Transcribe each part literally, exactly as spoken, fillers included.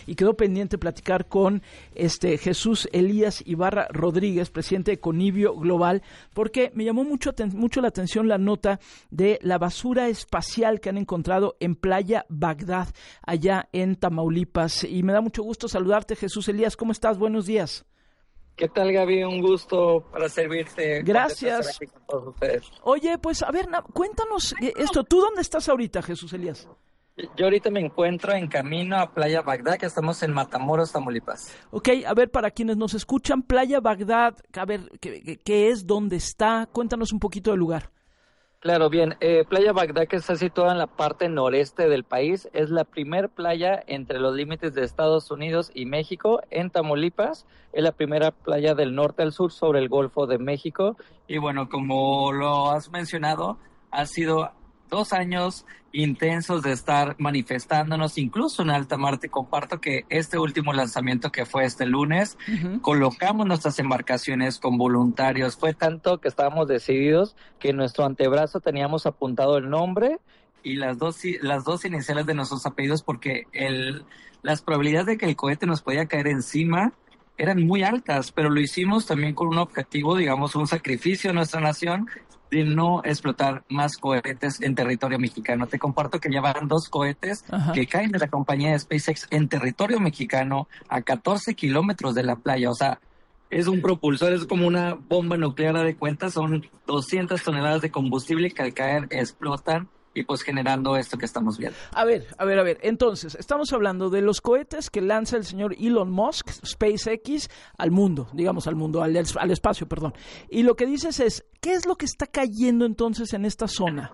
y quedó pendiente platicar con este Jesús Elías Ibarra Rodríguez, presidente de Conivio Global, porque me llamó mucho, mucho la atención la nota de la basura espacial que han encontrado en Playa Bagdad, allá en Tamaulipas. Y me da mucho gusto saludarte, Jesús Elías. ¿Cómo estás? Buenos días. ¿Qué tal, Gaby? Un gusto para servirte. Gracias. Con todos ustedes. Oye, pues a ver, cuéntanos esto. ¿Tú dónde estás ahorita, Jesús Elías? Yo ahorita me encuentro en camino a Playa Bagdad, que estamos en Matamoros, Tamaulipas. Ok, a ver, para quienes nos escuchan, Playa Bagdad, a ver, ¿qué, qué es? ¿Dónde está? Cuéntanos un poquito del lugar. Claro, bien. Eh, Playa Bagdad, que está situada en la parte noreste del país, es la primer playa entre los límites de Estados Unidos y México en Tamaulipas. Es la primera playa del norte al sur sobre el Golfo de México. Y bueno, como lo has mencionado, ha sido dos años intensos de estar manifestándonos, incluso en alta mar. Te comparto que este último lanzamiento, que fue este lunes, uh-huh. colocamos nuestras embarcaciones con voluntarios. Fue tanto que estábamos decididos que en nuestro antebrazo teníamos apuntado el nombre y las dos, las dos iniciales de nuestros apellidos, porque el, las probabilidades de que el cohete nos podía caer encima eran muy altas, pero lo hicimos también con un objetivo, digamos, un sacrificio a nuestra nación, de no explotar más cohetes en territorio mexicano. Te comparto que llevan dos cohetes Ajá. que caen de la compañía de SpaceX en territorio mexicano a catorce kilómetros de la playa. O sea, es un propulsor, es como una bomba nuclear de cuenta. Son doscientas toneladas de combustible que al caer explotan y pues generando esto que estamos viendo. A ver, a ver, a ver. Entonces, estamos hablando de los cohetes que lanza el señor Elon Musk, SpaceX, al mundo, digamos al mundo, al, al espacio, perdón. Y lo que dices es, ¿qué es lo que está cayendo entonces en esta zona?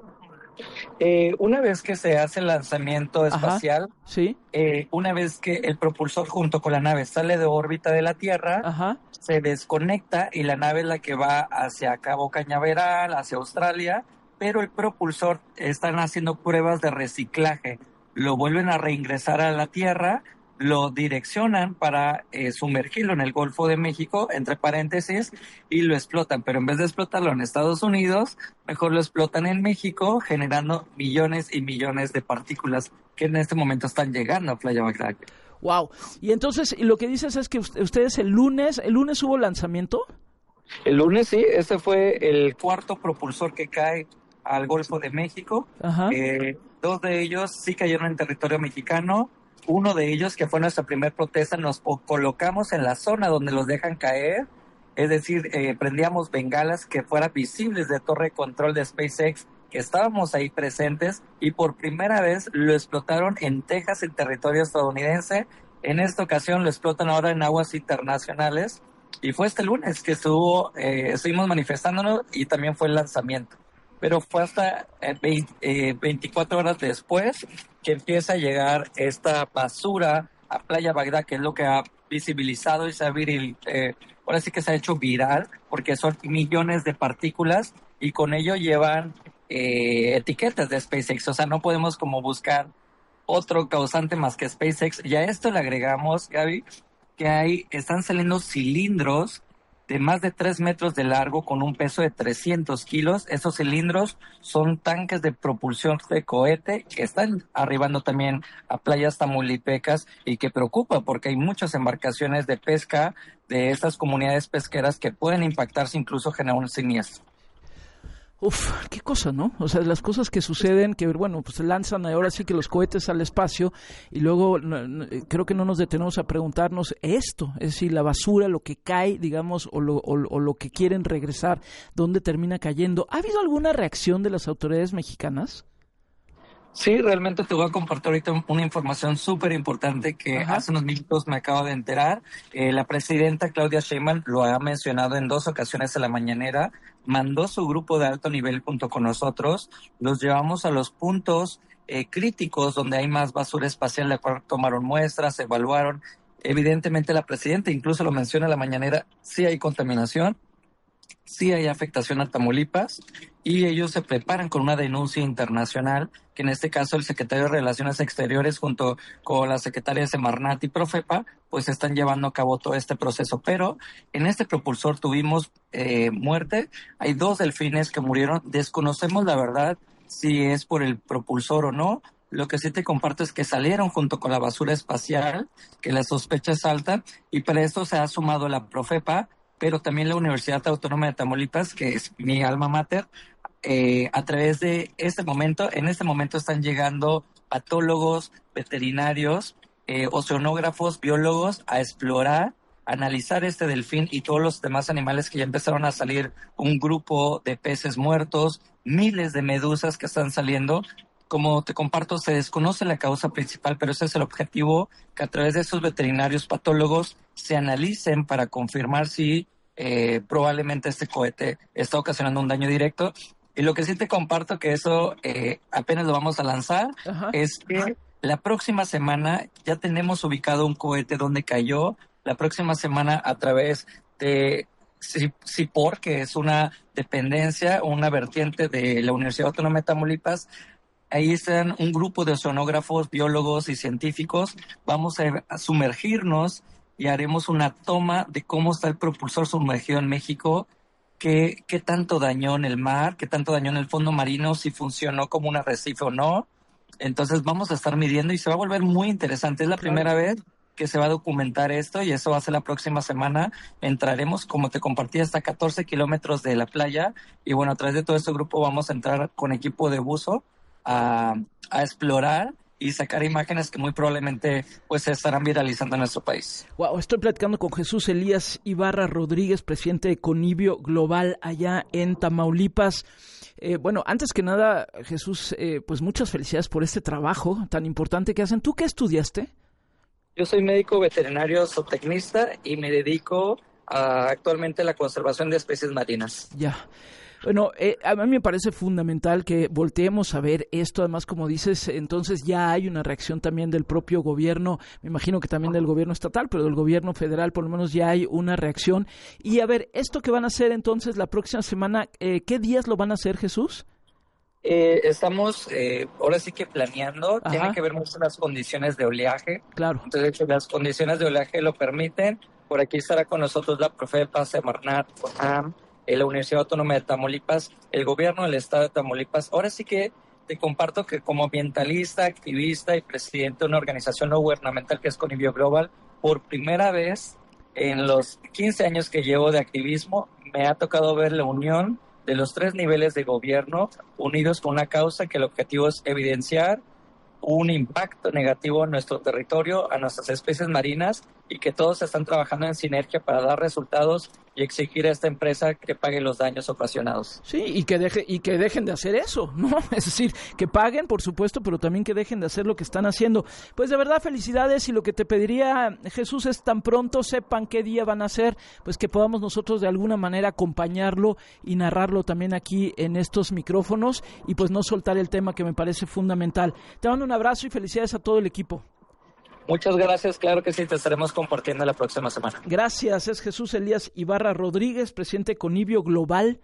Eh, una vez que se hace el lanzamiento espacial, Ajá, ¿sí? eh, una vez que el propulsor junto con la nave sale de órbita de la Tierra, Ajá. se desconecta y la nave es la que va hacia Cabo Cañaveral, hacia Australia, pero el propulsor están haciendo pruebas de reciclaje. Lo vuelven a reingresar a la Tierra, lo direccionan para eh, sumergirlo en el Golfo de México, entre paréntesis, y lo explotan. Pero en vez de explotarlo en Estados Unidos, mejor lo explotan en México, generando millones y millones de partículas que en este momento están llegando a Playa Bagdad. Wow. Y entonces, lo que dices es que ustedes el lunes, ¿el lunes hubo lanzamiento? El lunes sí, ese fue el cuarto propulsor que cae al Golfo de México. Eh, dos de ellos sí cayeron en territorio mexicano. Uno de ellos, que fue nuestra primera protesta, nos colocamos en la zona donde los dejan caer. Es decir, eh, prendíamos bengalas que fueran visibles de torre de control de SpaceX, que estábamos ahí presentes, y por primera vez lo explotaron en Texas, en territorio estadounidense. En esta ocasión lo explotan ahora en aguas internacionales. Y fue este lunes que estuvo, eh, estuvimos manifestándonos y también fue el lanzamiento. Pero fue hasta eh, veinte, eh, veinticuatro horas después que empieza a llegar esta basura a Playa Bagdad, que es lo que ha visibilizado y se ha viril, eh, ahora sí que se ha hecho viral, porque son millones de partículas y con ello llevan eh, etiquetas de SpaceX. O sea, no podemos como buscar otro causante más que SpaceX. Y a esto le agregamos, Gaby, que hay, están saliendo cilindros de más de tres metros de largo con un peso de trescientos kilos. Esos cilindros son tanques de propulsión de cohete que están arribando también a playas tamaulipecas y que preocupa porque hay muchas embarcaciones de pesca de estas comunidades pesqueras que pueden impactarse, incluso generar un siniestro. Uf, qué cosa, ¿no? O sea, las cosas que suceden, que bueno, pues se lanzan ahora sí que los cohetes al espacio y luego no, no, creo que no nos detenemos a preguntarnos esto, es decir, la basura, lo que cae, digamos, o lo, o, o lo que quieren regresar, ¿dónde termina cayendo? ¿Ha habido alguna reacción de las autoridades mexicanas? Sí, realmente te voy a compartir ahorita una información súper importante que Ajá. hace unos minutos me acabo de enterar. Eh, la presidenta Claudia Sheinbaum lo ha mencionado en dos ocasiones en la mañanera, mandó su grupo de alto nivel junto con nosotros, los llevamos a los puntos eh, críticos donde hay más basura espacial, de acuerdo, tomaron muestras, evaluaron. Evidentemente la presidenta incluso lo menciona en la mañanera, sí hay contaminación, sí hay afectación a Tamaulipas y ellos se preparan con una denuncia internacional, que en este caso el secretario de Relaciones Exteriores junto con la secretaria de Semarnat y Profepa, pues están llevando a cabo todo este proceso. Pero en este propulsor tuvimos eh, muerte, hay dos delfines que murieron, desconocemos la verdad si es por el propulsor o no, Lo que sí te comparto es que salieron junto con la basura espacial, que la sospecha es alta, y para esto se ha sumado la Profepa, pero también la Universidad Autónoma de Tamaulipas, que es mi alma mater. Eh, a través de este momento, en este momento están llegando patólogos, veterinarios, eh, oceanógrafos, biólogos a explorar, analizar este delfín y todos los demás animales que ya empezaron a salir, un grupo de peces muertos, miles de medusas que están saliendo. Como te comparto, se desconoce la causa principal, pero ese es el objetivo, que a través de esos veterinarios patólogos se analicen para confirmar si eh, probablemente este cohete está ocasionando un daño directo. Y lo que sí te comparto, que eso eh, apenas lo vamos a lanzar, Ajá. es que la próxima semana ya tenemos ubicado un cohete donde cayó. La próxima semana, a través de CIPOR, que es una dependencia, una vertiente de la Universidad Autónoma de Tamaulipas, ahí están un grupo de oceanógrafos, biólogos y científicos. Vamos a sumergirnos y haremos una toma de cómo está el propulsor sumergido en México, qué, qué tanto dañó en el mar, qué tanto dañó en el fondo marino, si funcionó como un arrecife o no. Entonces vamos a estar midiendo y se va a volver muy interesante. Es la claro. primera vez que se va a documentar esto y eso va a ser la próxima semana. Entraremos, como te compartí, hasta catorce kilómetros de la playa y bueno, a través de todo este grupo vamos a entrar con equipo de buzo a, a explorar y sacar imágenes que muy probablemente pues se estarán viralizando en nuestro país. Wow, estoy platicando con Jesús Elías Ibarra Rodríguez, presidente de Conivio Global allá en Tamaulipas. Eh, bueno, antes que nada, Jesús, eh, pues muchas felicidades por este trabajo tan importante que hacen. ¿Tú qué estudiaste? Yo soy médico veterinario zootecnista y me dedico a, actualmente a la conservación de especies marinas. Ya. Bueno, eh, a mí me parece fundamental que volteemos a ver esto. Además, como dices, entonces ya hay una reacción también del propio gobierno, me imagino que también del gobierno estatal, pero del gobierno federal por lo menos ya hay una reacción. Y a ver, esto que van a hacer entonces la próxima semana, eh, ¿qué días lo van a hacer, Jesús? Eh, estamos eh, ahora sí que planeando. Ajá. Tiene que ver mucho las condiciones de oleaje. Claro. Entonces, las condiciones de oleaje lo permiten. Por aquí estará con nosotros la Profepa, Semarnat, CONAM, eh, la Universidad Autónoma de Tamaulipas, el gobierno del estado de Tamaulipas. Ahora sí que te comparto que como ambientalista, activista y presidente de una organización no gubernamental que es Conivio Global, por primera vez en los quince años que llevo de activismo, me ha tocado ver la unión de los tres niveles de gobierno unidos con una causa que el objetivo es evidenciar un impacto negativo en nuestro territorio, a nuestras especies marinas y que todos están trabajando en sinergia para dar resultados y exigir a esta empresa que pague los daños ocasionados. Sí, y que deje y que dejen de hacer eso, ¿no? Es decir, que paguen, por supuesto, pero también que dejen de hacer lo que están haciendo. Pues de verdad, felicidades, y lo que te pediría, Jesús, es tan pronto sepan qué día van a hacer, pues que podamos nosotros de alguna manera acompañarlo y narrarlo también aquí en estos micrófonos y pues no soltar el tema que me parece fundamental. Te mando un abrazo y felicidades a todo el equipo. Muchas gracias, claro que sí, te estaremos compartiendo la próxima semana. Gracias, es Jesús Elías Ibarra Rodríguez, presidente de Conivio Global